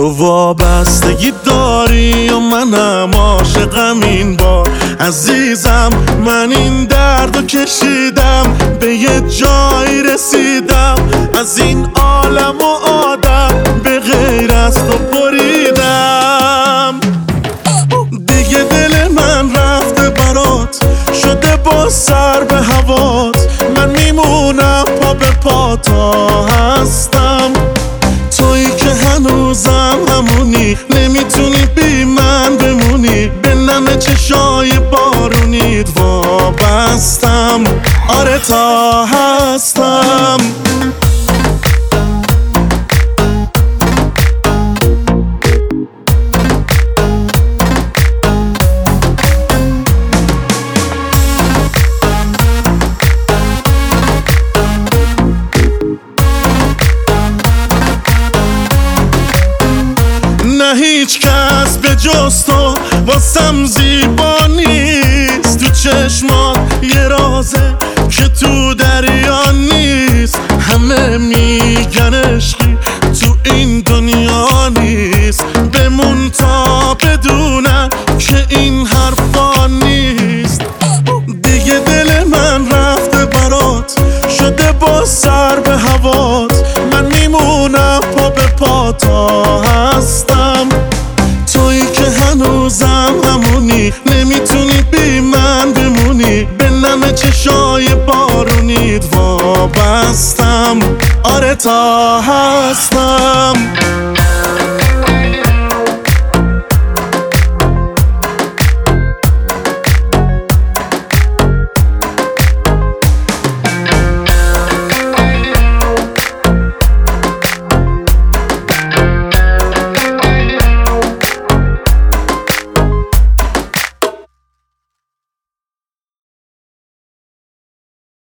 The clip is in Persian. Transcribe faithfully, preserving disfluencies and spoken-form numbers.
تو وابستگی داری و منم عاشقم این بار عزیزم. من این دردو کشیدم به یه جایی رسیدم، از این عالم و آدم به غیر از تو بریدم. دیگه دل من رفته برات، شده با سر به هوات. من میمونم پا به پا تا هستم، تویی که هنوزم همونی، نمیتونی بی من بمونی. به نم چشای بارونیت وابستم، آره تا هستم. نه هیچ کس به جز تو واسم زیبا نیست، تو چشمات یه رازه که تو دریا نیست. همه میگن عشقی تو این دنیا نیست، بمون تا بدونن که این حرفا نیست. دیگه دل من رفته برات، شده با سر به هوات. من میمونم پا به پا تا هستم، تویی که هنوزم همونی، نمیتونی بی من بمونی. به نم چشای بارونیت وابستم، آره تا هستم.